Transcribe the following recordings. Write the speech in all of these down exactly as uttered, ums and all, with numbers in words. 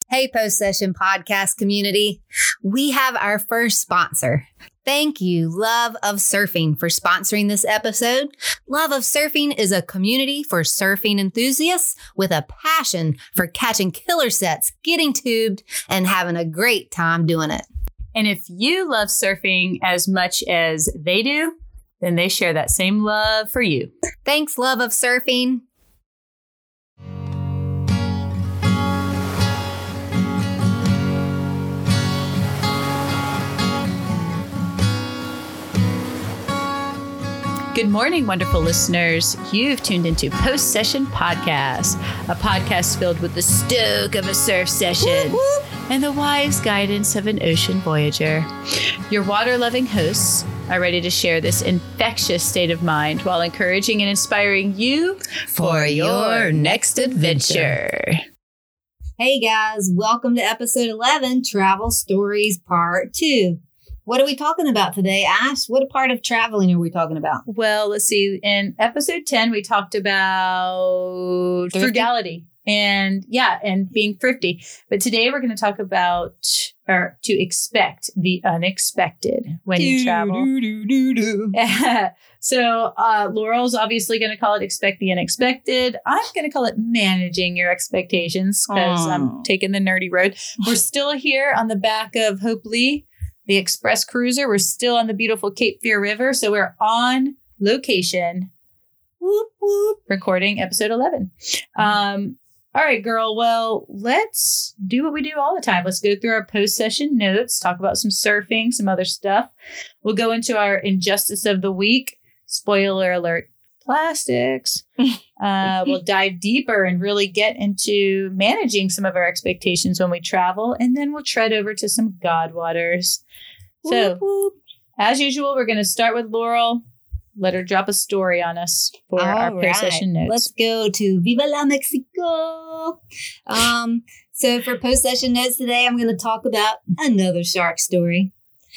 Hey, Post Session Podcast community. We have our first sponsor. Thank you, Love of Surfing, for sponsoring this episode. Love of Surfing is a community for surfing enthusiasts with a passion for catching killer sets, getting tubed, and having a great time doing it. And if you love surfing as much as they do, then they share that same love for you. Thanks, Love of Surfing. Good morning, wonderful listeners. You've tuned into Post Session Podcast, a podcast filled with the stoke of a surf session whoop, whoop. and the wise guidance of an ocean voyager. Your water-loving hosts are ready to share this infectious state of mind while encouraging and inspiring you for your next adventure. Hey guys, welcome to episode eleven, Travel Stories Part two. What are we talking about today, Ash? What part of traveling are we talking about? Well, let's see. In episode ten, we talked about thrifty? frugality and yeah, and being thrifty. But today we're going to talk about or to expect the unexpected when do, you travel. Do, do, do, do. So uh, Laurel's obviously going to call it expect the unexpected. I'm going to call it managing your expectations because I'm taking the nerdy road. We're still here on the back of Hope Lee, the Express Cruiser. We're still on the beautiful Cape Fear River. So we're on location, whoop, whoop, recording episode eleven. Um, all right, girl. Well, let's do what we do all the time. Let's go through our post-session notes, talk about some surfing, some other stuff. We'll go into our injustice of the week. Spoiler alert, plastics. Uh, we'll dive deeper and really get into managing some of our expectations when we travel. And then we'll tread over to some God waters. So, whoop, whoop. As usual, we're going to start with Laurel. Let her drop a story on us for All our right. post-session notes. Let's go to Viva la Mexico. Um, so for post-session notes today, I'm going to talk about another shark story.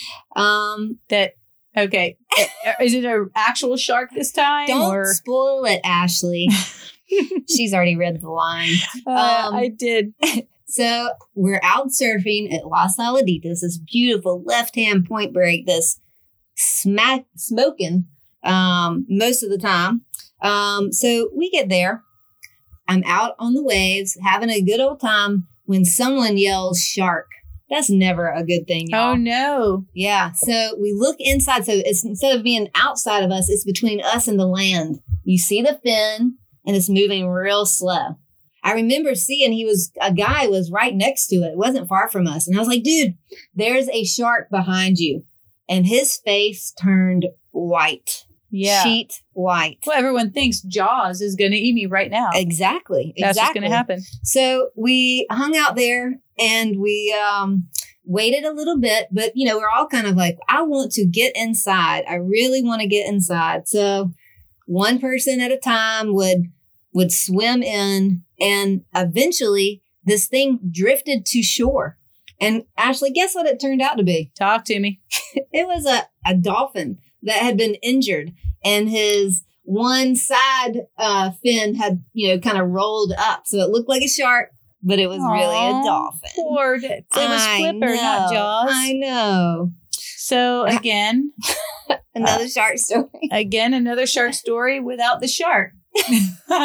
Um, that okay, is it an actual shark this time? Don't or? spoil it, Ashley. She's already read the line. Uh, um, I did. So we're out surfing at Las Saladitas, this beautiful left-hand point break that's smack smoking um, most of the time. Um, so we get there. I'm out on the waves, having a good old time when someone yells shark. That's never a good thing, y'all. Oh, no. Yeah. So we look inside. So it's instead of being outside of us, it's between us and the land. You see the fin and it's moving real slow. I remember seeing he was, a guy was right next to it. It wasn't far from us. And I was like, dude, there's a shark behind you. And his face turned white. Yeah. Sheet white. Well, everyone thinks Jaws is going to eat me right now. Exactly. That's exactly. what's going to happen. So we hung out there and we um, waited a little bit. But, you know, we're all kind of like, I want to get inside. I really want to get inside. So one person at a time would would swim in, and eventually this thing drifted to shore. And Ashley, guess what it turned out to be? Talk to me. It was a, a dolphin that had been injured, and his one side uh, fin had, you know, kind of rolled up. So it looked like a shark, but it was Aww, really a dolphin. Poor, it was I Flipper, know, not Jaws. I know. So again, another uh, shark story. Again, another shark story without the shark. Okay,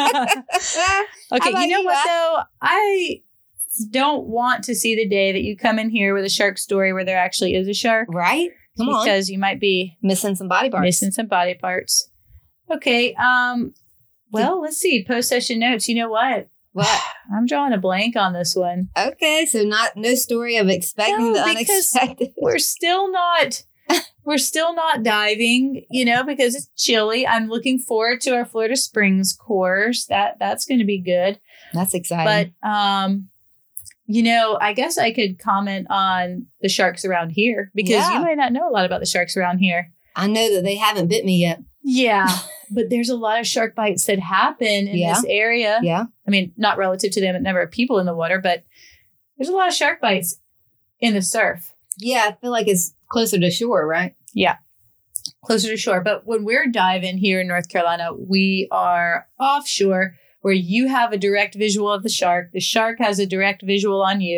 you know you, what though? I don't want to see the day that you come in here with a shark story where there actually is a shark. Right? Come because on. Because you might be missing some body parts. Missing some body parts. Okay. Um. Well, let's see. Post-session notes. You know what? What? I'm drawing a blank on this one. Okay, so not no story of expecting No, the because unexpected. We're still not. We're still not diving, you know, because it's chilly. I'm looking forward to our Florida Springs course. That that's going to be good. That's exciting. But, um, you know, I guess I could comment on the sharks around here because Yeah. you might not know a lot about the sharks around here. I know that they haven't bit me yet. Yeah, but there's a lot of shark bites that happen in Yeah. this area. Yeah. I mean, not relative to the number of people in the water, but there's a lot of shark bites in the surf. Yeah, I feel like it's closer to shore, right? Yeah, closer to shore. But when we're diving here in North Carolina, we are offshore where you have a direct visual of the shark. The shark has a direct visual on you.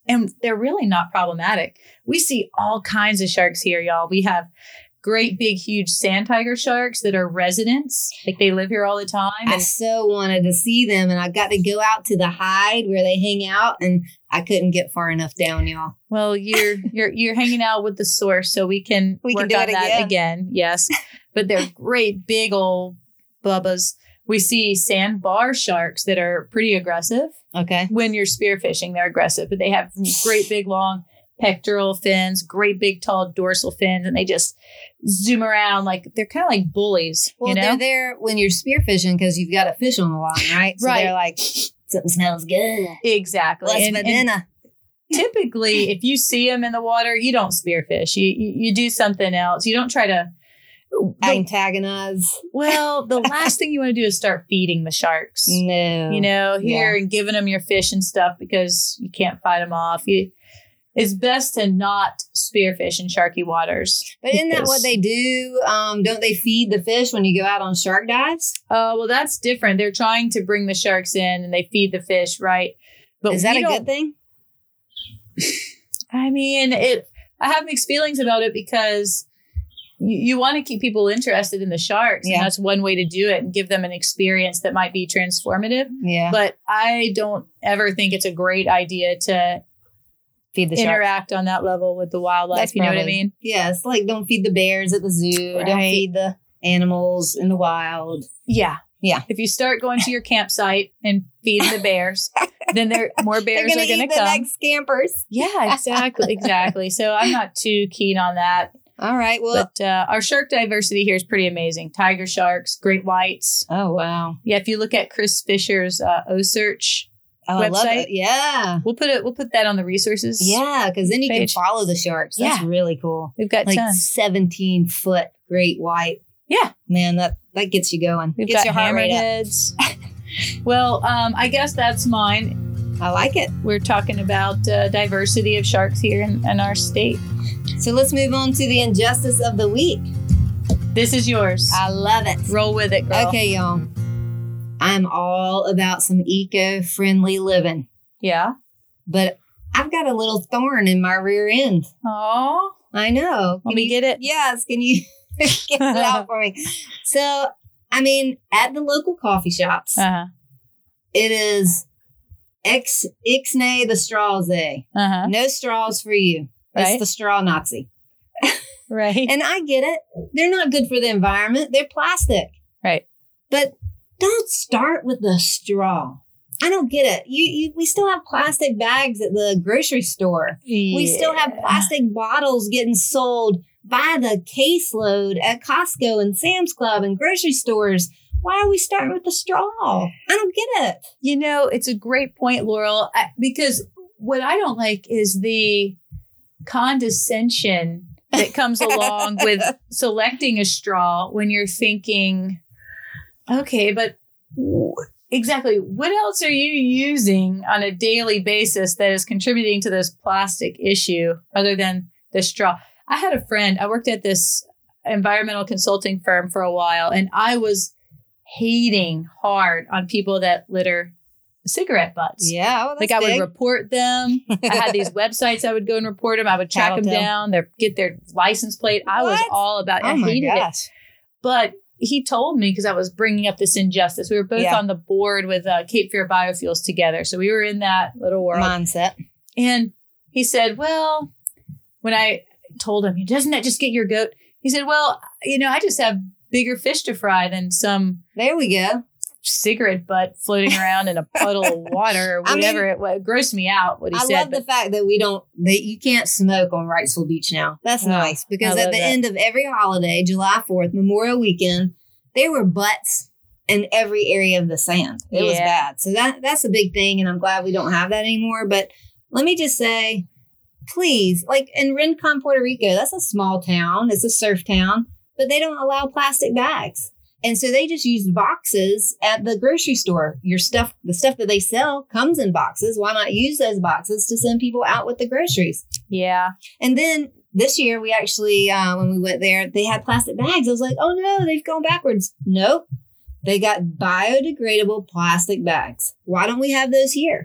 and they're really not problematic. We see all kinds of sharks here, y'all. We have great big huge sand tiger sharks that are residents, like they live here all the time. I And so wanted to see them, and I got to go out to the hide where they hang out, and I couldn't get far enough down, y'all. well, you're you're you're hanging out with the source, so we can We can work do on it that again. again. Yes, but they're great big old bubbas. We see sandbar sharks that are pretty aggressive. Okay. When you're spearfishing, they're aggressive, but they have great big long pectoral fins, great big tall dorsal fins, and they just zoom around like they're kind of like bullies. Well, you know, they're there when you're spearfishing because you've got a fish on the line, right? So Right. they're like, something smells good. exactly. Let's And- and banana. typically, if you see them in the water, you don't spearfish. You you, you do something else. You don't try to. the- Antagonize. well, the last thing you want to do is start feeding the sharks. No. You know, here Yeah. and giving them your fish and stuff because you can't fight them off. You, it's best to not spearfish in sharky waters. But isn't that because- what they do? Um, don't they feed the fish when you go out on shark dives? Oh, well, that's different. They're trying to bring the sharks in and they feed the fish, right? But Is that we a don't- good thing? I mean, it. I have mixed feelings about it because you, you want to keep people interested in the sharks, Yeah. and that's one way to do it and give them an experience that might be transformative. Yeah. But I don't ever think it's a great idea to Feed the sharks. interact on that level with the wildlife. That's you know what I probably- mean? Yeah, it's like don't feed the bears at the zoo. Don't Right. feed the animals in the wild. Yeah. Yeah. If you start going to your campsite and feeding the bears, then there more bears They're are going to going eat to the come. next scampers. Yeah, exactly, exactly. So I'm not too keen on that. All right. Well, But uh, our shark diversity here is pretty amazing. Tiger sharks, great whites. oh, wow. Yeah, if you look at Chris Fisher's uh, OSearch, Oh, I love Website? it. Yeah. we'll put it. We'll put that on the resources. Yeah, because then you Page. can follow the sharks. That's Yeah. really cool. we've got Like tons. seventeen foot great white. Yeah. Man, that, that gets you going. We've gets got your heart rate up. hammerheads. Well, um, I guess that's mine. I like it. We're talking about uh, diversity of sharks here in, in our state. So let's move on to the injustice of the week. This is yours. I love it. Roll with it, girl. Okay, y'all. I'm all about some eco-friendly living, Yeah. but I've got a little thorn in my rear end. Aw. I know. Want Can me you- get it? Yes. Can you get it out for me? So, I mean, at the local coffee shops, Uh-huh. it is ex ixnay the straws a. Uh-huh. No straws for you. It's Right. the straw Nazi. Right. And I get it. They're not good for the environment. They're plastic. Right. But don't start with the straw. I don't get it. You, you we still have plastic bags at the grocery store. We still have Yeah. plastic bottles getting sold by the caseload at Costco and Sam's Club and grocery stores. Why are we starting with the straw? I don't get it. You know, it's a great point, Laurel, I, because what I don't like is the condescension that comes along with selecting a straw when you're thinking, okay, but w- exactly what else are you using on a daily basis that is contributing to this plastic issue other than the straw? I had a friend, I worked at this environmental consulting firm for a while, and I was hating hard on people that litter cigarette butts. Yeah, well, Like I would report them. I had these websites I would go and report them. I would track them Tattletale. down, their get their license plate. I was What? all about. Oh I my hated it. gosh. But he told me because I was bringing up this injustice. We were both Yeah. on the board with uh, Cape Fear Biofuels together, so we were in that little world. Mindset. And he said, "Well," when I told him, "Doesn't that just get your goat?" He said, "Well, you know, I just have bigger fish to fry than some There we go. cigarette butt floating around in a puddle of water or I mean- whatever." it, was. It grossed me out what he I said. love the but- fact that we don't, that you can't smoke on Wrightsville Beach now. That's Oh, nice because I at love the that. end of every holiday, July fourth, Memorial Weekend, there were butts in every area of the sand. It was Yeah. bad. So that that's a big thing, and I'm glad we don't have that anymore. But let me just say, please, like in Rincon, Puerto Rico, that's a small town. It's a surf town, but they don't allow plastic bags. And so they just use boxes at the grocery store. Your stuff, the stuff that they sell comes in boxes. Why not use those boxes to send people out with the groceries? Yeah. And then this year we actually, uh, when we went there, they had plastic bags. I was like, oh no, they've gone backwards. Nope. They got biodegradable plastic bags. Why don't we have those here?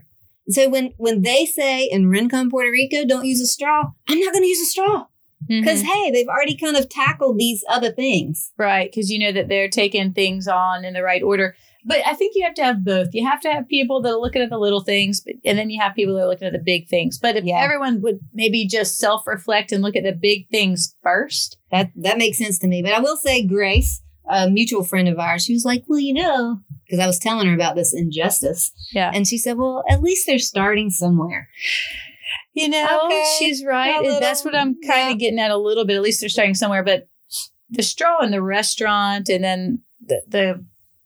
So when, when they say in Rincon, Puerto Rico, don't use a straw, I'm not going to use a straw. Because, mm-hmm. hey, they've already kind of tackled these other things. Right. Because you know that they're taking things on in the right order. But I think you have to have both. You have to have people that are looking at the little things, but, and then you have people that are looking at the big things. But if yeah. everyone would maybe just self-reflect and look at the big things first. That that makes sense to me. But I will say Grace, a mutual friend of ours, she was like, well, you know, because I was telling her about this injustice. Yeah. And she said, well, at least they're starting somewhere. You know, okay. She's right. Little, That's what I'm kind of yeah. getting at a little bit. At least they're starting somewhere. But the straw in the restaurant and then the, the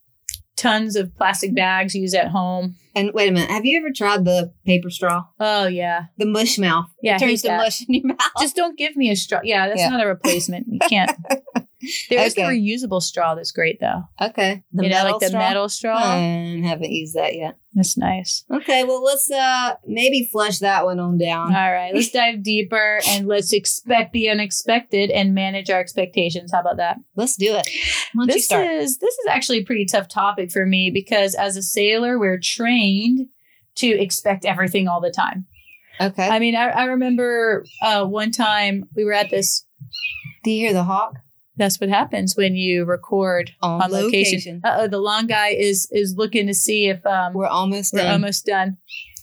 tons of plastic bags used at home. And wait a minute. Have you ever tried the paper straw? Oh, yeah. The mush mouth. Yeah. It turns to mush in your mouth. Just don't give me a straw. Yeah, that's yeah. not a replacement. You can't. There's okay. the reusable straw that's great, though. Okay. The you know, like the straw? metal straw. I haven't used that yet. That's nice. Okay, well, let's uh maybe flush that one on down. All right, let's dive deeper and let's expect the unexpected and manage our expectations. How about that? Let's do it. Why don't this you start? is this is actually a pretty tough topic for me because as a sailor, we're trained to expect everything all the time. Okay. I mean, I, I remember uh, one time we were at this. Do you hear the hawk? That's what happens when you record on, on location. location. Uh-oh, the long guy is is looking to see if um we're almost we're done. almost done.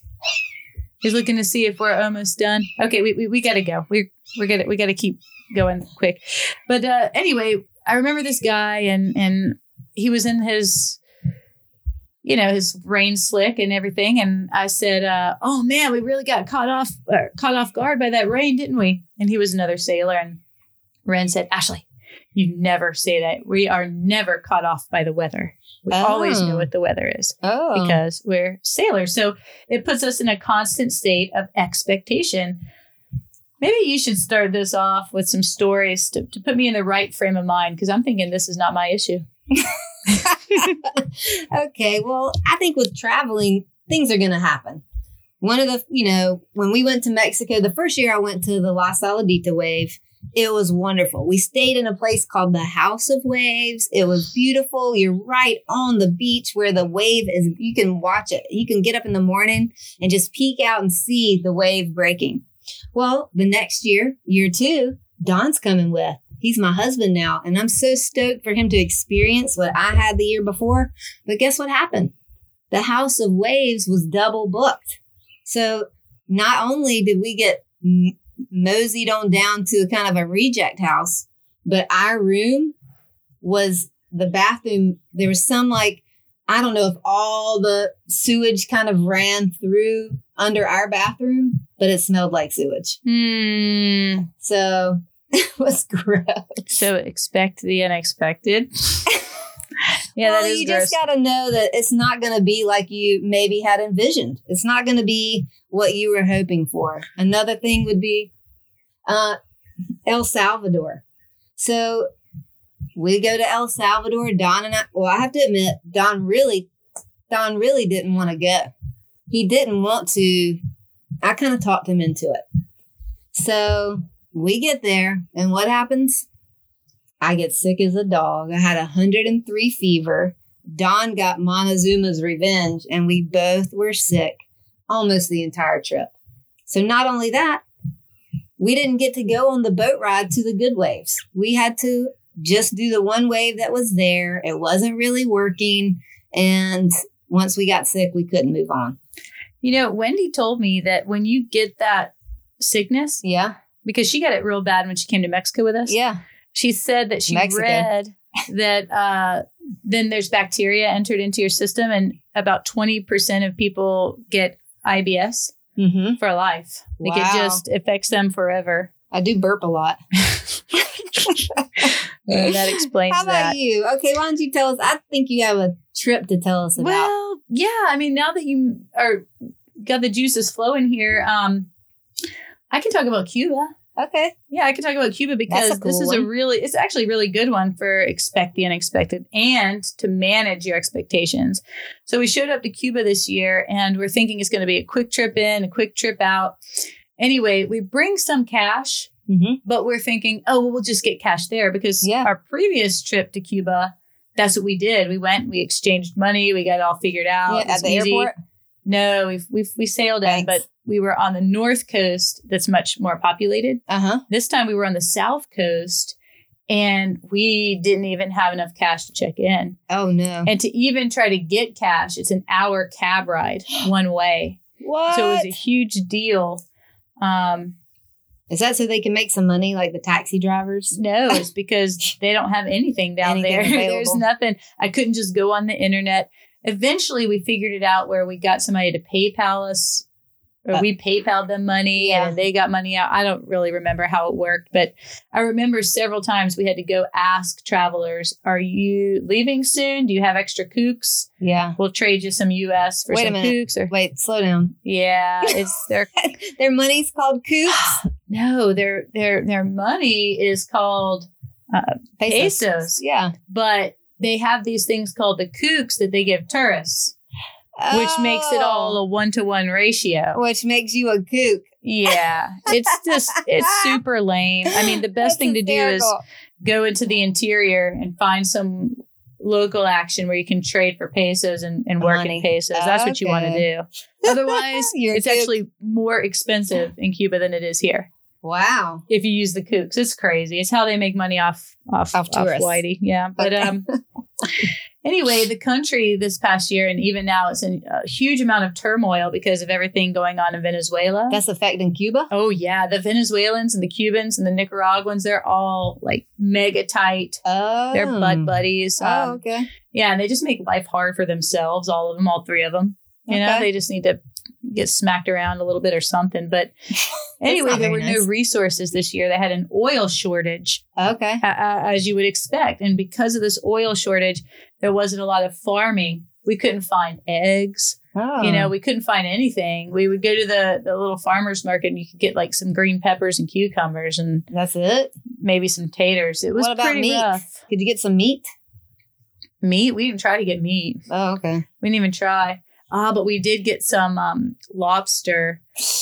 He's looking to see if we're almost done. Okay, we we, we gotta go. We we're gonna we gotta keep going quick. But uh, anyway, I remember this guy and and he was in his you know his rain slick and everything, and I said, uh, "Oh man, we really got caught off uh, caught off guard by that rain, didn't we?" And he was another sailor, and Ren said, "Ashley, you never say that. We are never caught off by the weather. We oh. always know what the weather is oh. because we're sailors." So it puts us in a constant state of expectation. Maybe you should start this off with some stories to, to put me in the right frame of mind because I'm thinking this is not my issue. Okay, well, I think with traveling, things are going to happen. One of the, you know, when we went to Mexico, the first year I went to the La Saladita Wave, it was wonderful. We stayed in a place called the House of Waves. It was beautiful. You're right on the beach where the wave is. You can watch it. You can get up in the morning and just peek out and see the wave breaking. Well, the next year, year two, Don's coming with. He's my husband now, and I'm so stoked for him to experience what I had the year before. But guess what happened? The House of Waves was double booked. So not only did we get m- moseyed on down to kind of a reject house, but our room was the bathroom. There was some like, I don't know if all the sewage kind of ran through under our bathroom, but it smelled like sewage. Mm. So it was gross. So expect the unexpected. Yeah, well, that is you gross. just got to know that it's not going to be like you maybe had envisioned. It's not going to be what you were hoping for. Another thing would be uh, El Salvador. So we go to El Salvador. Don and I, well, I have to admit, Don really, Don really didn't want to go. He didn't want to. I kind of talked him into it. So we get there, and what happens? I get sick as a dog. I had one hundred three fever. Don got Montezuma's revenge, and we both were sick almost the entire trip. So not only that, we didn't get to go on the boat ride to the good waves. We had to just do the one wave that was there. It wasn't really working. And once we got sick, we couldn't move on. You know, Wendy told me that when you get that sickness, yeah, because she got it real bad when she came to Mexico with us. Yeah. She said that she Mexico. read that uh, then there's bacteria entered into your system and about twenty percent of people get I B S mm-hmm. for life. Like wow. it just affects them forever. I do burp a lot. Uh, that explains How about that. you? Okay, why don't you tell us? I think you have a trip to tell us about. Well, yeah. I mean, now that you are got the juices flowing here, um, I can talk about Cuba. Okay. Yeah, I can talk about Cuba because cool this is one. a really, it's actually a really good one for expect the unexpected and to manage your expectations. So we showed up to Cuba this year and we're thinking it's going to be a quick trip in, a quick trip out. Anyway, we bring some cash, mm-hmm. but we're thinking, oh, well, we'll just get cash there because yeah. our previous trip to Cuba, that's what we did. We went, we exchanged money, we got it all figured out. Yeah, at the easy. airport? No, we've, we've we sailed in, but we were on the north coast that's much more populated. Uh-huh. This time we were on the south coast and we didn't even have enough cash to check in. Oh, no. And to even try to get cash, it's an hour cab ride one way. What? So it was a huge deal. Um, Is that so they can make some money like the taxi drivers? no, it's because they don't have anything down Anything there. available. There's nothing. I couldn't just go on the internet. Eventually, we figured it out where we got somebody to PayPal us. Or Uh, we PayPal'd them money yeah. and they got money out. I don't really remember how it worked, but I remember several times we had to go ask travelers, are you leaving soon? Do you have extra kooks? Yeah. We'll trade you some U S for Wait a some minute. kooks. Or Wait, slow down. yeah, it's their Their money's called coops. no, their their their money is called uh, pesos, Yeah. but they have these things called the kooks that they give tourists, which makes it all a one to one ratio. Which makes you a kook. Yeah, it's just, it's super lame. I mean, the best That's thing to do is hysterical. go into the interior and find some local action where you can trade for pesos and, and work Money. in pesos. That's what you want to Okay. do. Otherwise, You're a it's kook. actually more expensive in Cuba than it is here. Wow. If you use the kooks, it's crazy. It's how they make money off off, Off off tourists. Whitey. Yeah, but Okay. um. Anyway, the country this past year and even now it's in a huge amount of turmoil because of everything going on in Venezuela. That's affecting Cuba? Oh, yeah. The Venezuelans and the Cubans and the Nicaraguans, they're all like mega tight. Oh. They're bud buddies. Oh, Um, okay. yeah. And they just make life hard for themselves, all of them, all three of them. You know, Okay. they just need to get smacked around a little bit or something. But anyway, not there were very no nice. resources this year. They had an oil shortage, Okay. uh, uh, as you would expect. And because of this oil shortage, there wasn't a lot of farming. We couldn't find eggs. Oh. You know, we couldn't find anything. We would go to the, the little farmer's market and you could get like some green peppers and cucumbers and That's it? maybe some taters. It was What about pretty meat? rough. Could you get some meat? Meat? We didn't try to get meat. Oh, okay. We didn't even try. Ah, but we did get some um, lobster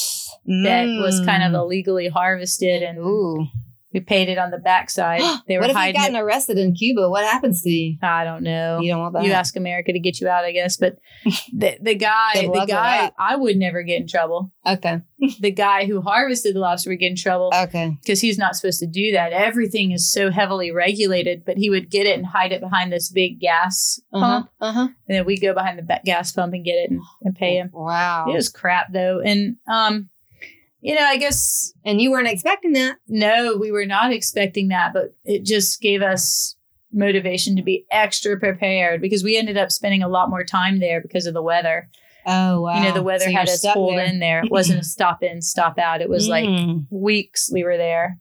that was kind of illegally harvested and Mm. Ooh. we paid it on the backside. They were What if you hiding gotten it. arrested in Cuba? What happens to you? I don't know. You don't want that? You ask America to get you out, I guess. But the the guy, Good the luck with guy, that. I would never get in trouble. Okay. The guy who harvested the lobster would get in trouble Okay. because he's not supposed to do that. Everything is so heavily regulated, but he would get it and hide it behind this big gas Uh-huh. pump. Uh-huh. And then we go behind the ba- gas pump and get it and, and pay him. Wow. It was crap though. And, um, you know, I guess And you weren't expecting that? no, we were not expecting that, but it just gave us motivation to be extra prepared because we ended up spending a lot more time there because of the weather. Oh, wow. You know, the weather So you're had us stuck pulled there. in there. It wasn't a stop in, stop out. It was like Mm. weeks we were there.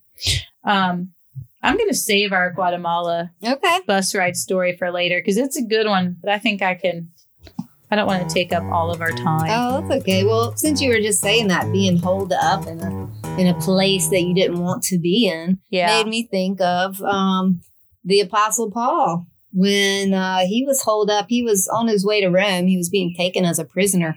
Um, I'm going to save our Guatemala Okay. bus ride story for later because it's a good one, but I think I can, I don't want to take up all of our time. Oh, that's okay. Well, since you were just saying that, being holed up in a in a place that you didn't want to be in, Yeah. made me think of um, the Apostle Paul when uh, he was holed up. He was on his way to Rome. He was being taken as a prisoner,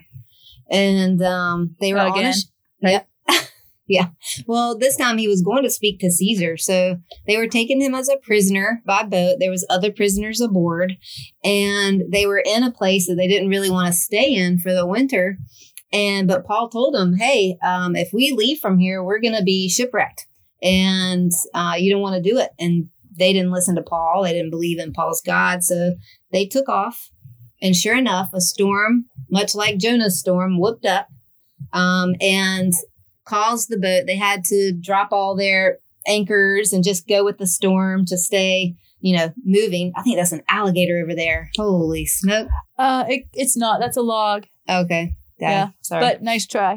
and um, they were on Again? a sh- yeah. Yeah. Well, this time he was going to speak to Caesar. So they were taking him as a prisoner by boat. There was other prisoners aboard and they were in a place that they didn't really want to stay in for the winter. And, but Paul told them, hey, um, if we leave from here, we're going to be shipwrecked and uh, you don't want to do it. And they didn't listen to Paul. They didn't believe in Paul's God. So they took off. And sure enough, a storm, much like Jonah's storm, whooped up um, and caused the boat. They had to drop all their anchors and just go with the storm to stay, you know, moving. I think that's an alligator over there. Holy smoke. Uh, it, it's not. That's a log. Okay. Dad, Yeah, Sorry. but nice try.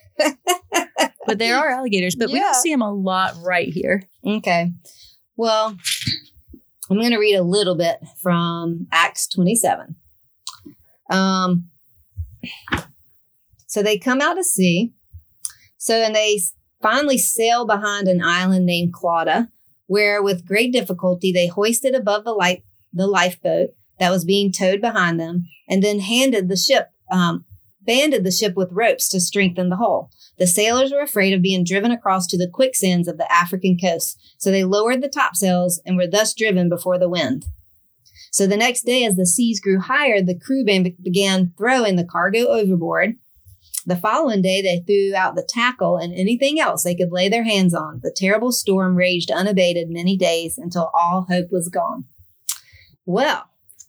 But there are alligators, but we Yeah. don't see them a lot right here. Okay. Well, I'm going to read a little bit from Acts twenty-seven. Um, so they come out to sea. So, and they finally sail behind an island named Clauda, where with great difficulty they hoisted above the life the lifeboat that was being towed behind them, and then handed the ship, um, banded the ship with ropes to strengthen the hull. The sailors were afraid of being driven across to the quicksands of the African coast, so they lowered the topsails and were thus driven before the wind. So the next day, as the seas grew higher, the crew be- began throwing the cargo overboard. The following day, they threw out the tackle and anything else they could lay their hands on. The terrible storm raged unabated many days until all hope was gone. Well,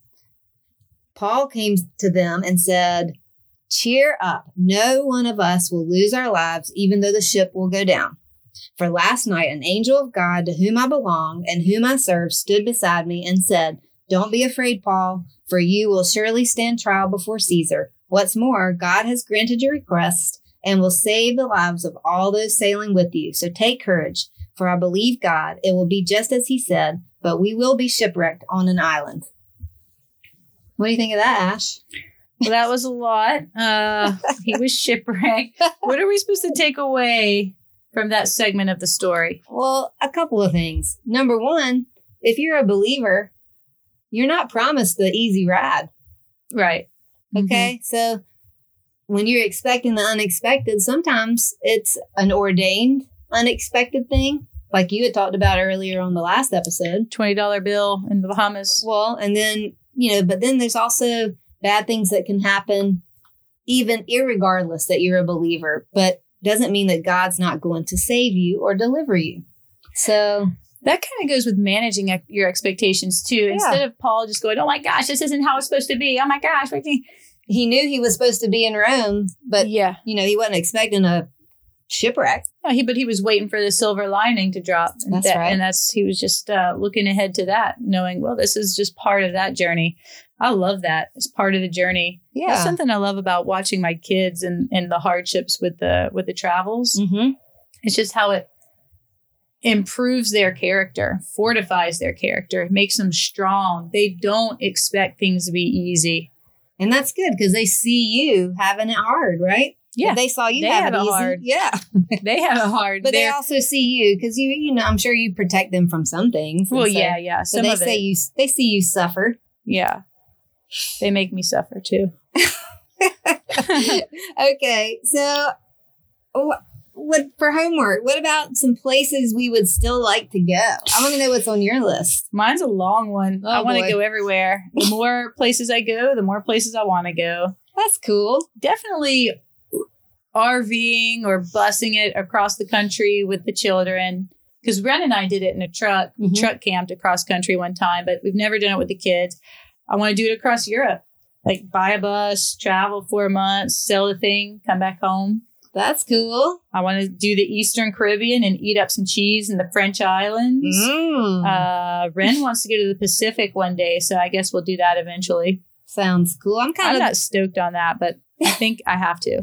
Paul came to them and said, "Cheer up. No one of us will lose our lives, even though the ship will go down. For last night, an angel of God to whom I belong and whom I serve stood beside me and said, 'Don't be afraid, Paul, for you will surely stand trial before Caesar. What's more, God has granted your request and will save the lives of all those sailing with you. So take courage, for I believe God. It will be just as he said, but we will be shipwrecked on an island.'" What do you think of that, Ash? Well, that was a lot. Uh, he was shipwrecked. What are we supposed to take away from that segment of the story? Well, a couple of things. Number one, if you're a believer, you're not promised the easy ride. Right. Okay. Mm-hmm. So when you're expecting the unexpected, sometimes it's an ordained unexpected thing, like you had talked about earlier on the last episode. twenty dollar bill in the Bahamas. Well, and then, you know, but then there's also bad things that can happen, even irregardless that you're a believer, but doesn't mean that God's not going to save you or deliver you. So that kind of goes with managing ex- your expectations too. Yeah. Instead of Paul just going, "Oh my gosh, this isn't how it's supposed to be. Oh my gosh." He knew he was supposed to be in Rome, but yeah, you know, he wasn't expecting a shipwreck. No, he, but he was waiting for the silver lining to drop. That's that, right. And that's, he was just uh, looking ahead to that, knowing, well, this is just part of that journey. I love that. It's part of the journey. Yeah. That's something I love about watching my kids and, and the hardships with the, with the travels. Mm-hmm. It's just how it improves their character, fortifies their character, makes them strong. They don't expect things to be easy. And that's good because they see you having it hard, right? Yeah. If they saw you they have, have it it easy. hard. Yeah. They have it hard. But They're, they also see you because you, you know, I'm sure you protect them from some things. Well, so, yeah, yeah. Some but they of say it. you, they see you suffer. Yeah. They make me suffer too. Okay. So what, what for homework? What about some places we would still like to go? I want to know what's on your list. Mine's a long one. Oh, I want to boy. go everywhere. The more places I go, the more places I want to go. That's cool. Definitely RVing or busing it across the country with the children. Because Ren and I did it in a truck. We Mhm. truck camped across country one time, but we've never done it with the kids. I want to do it across Europe. Like buy a bus, travel four months, sell the thing, come back home. That's cool. I want to do the Eastern Caribbean and eat up some cheese in the French islands. Mm. Uh, Ren wants to go to the Pacific one day, so I guess we'll do that eventually. Sounds cool. I'm kind I'm of not stoked on that, but I think I have to.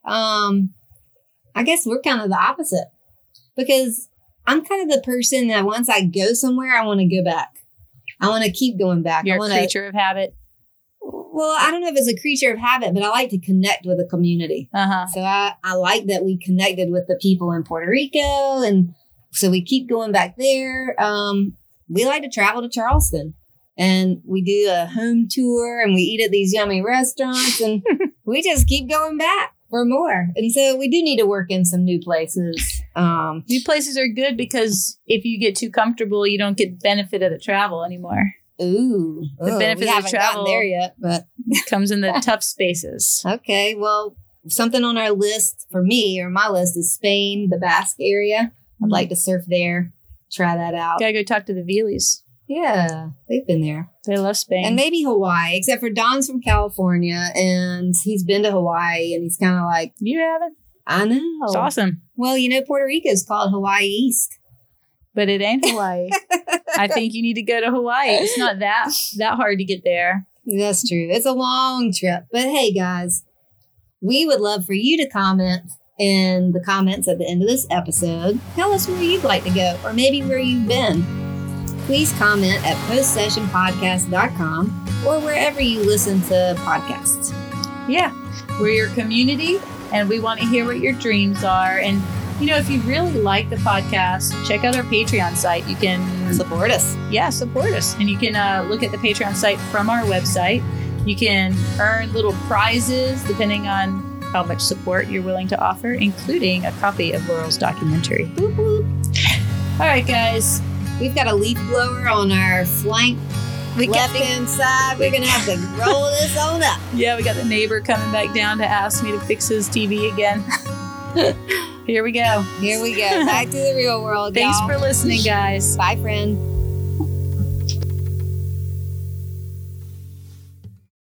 Um, I guess we're kind of the opposite because I'm kind of the person that once I go somewhere, I want to go back. I want to keep going back. You're I a wanna, creature of habit. Well, I don't know if it's a creature of habit, but I like to connect with a community. Uh-huh. So I, I like that we connected with the people in Puerto Rico. And so we keep going back there. Um, we like to travel to Charleston and we do a home tour and we eat at these yummy restaurants and we just keep going back for more. And so we do need to work in some new places. Um, New places are good because if you get too comfortable, you don't get benefit of the travel anymore. ooh, The ooh, benefit we of the haven't travel- gotten there yet, but It comes in the tough spaces. okay. Well, something on our list for me or my list is Spain, the Basque area. I'd like to surf there, try that out. Gotta go talk to the Vealies. Yeah, they've been there. They love Spain. And maybe Hawaii, except for Don's from California and he's been to Hawaii and he's kind of like, you haven't? I know. It's awesome. Well, you know, Puerto Rico is called Hawaii East. But it ain't Hawaii. I think you need to go to Hawaii. It's not that that hard to get there. That's true. It's a long trip. But hey, guys, we would love for you to comment in the comments at the end of this episode. Tell us where you'd like to go or maybe where you've been. Please comment at post session podcast dot com or wherever you listen to podcasts. Yeah. We're your community and we want to hear what your dreams are. And, you know, if you really like the podcast, check out our Patreon site. You can, Support us. yeah, support us. And you can uh, look at the Patreon site from our website. You can earn little prizes depending on how much support you're willing to offer, including a copy of Laurel's documentary. Boop, boop. All right, guys. We've got a leaf blower on our flank we left hand side. We're gonna have to roll this on up. Yeah, we got the neighbor coming back down to ask me to fix his T V again. Here we go. Here we go. Back to the real world. Thanks y'all. for listening, guys. Bye, friend.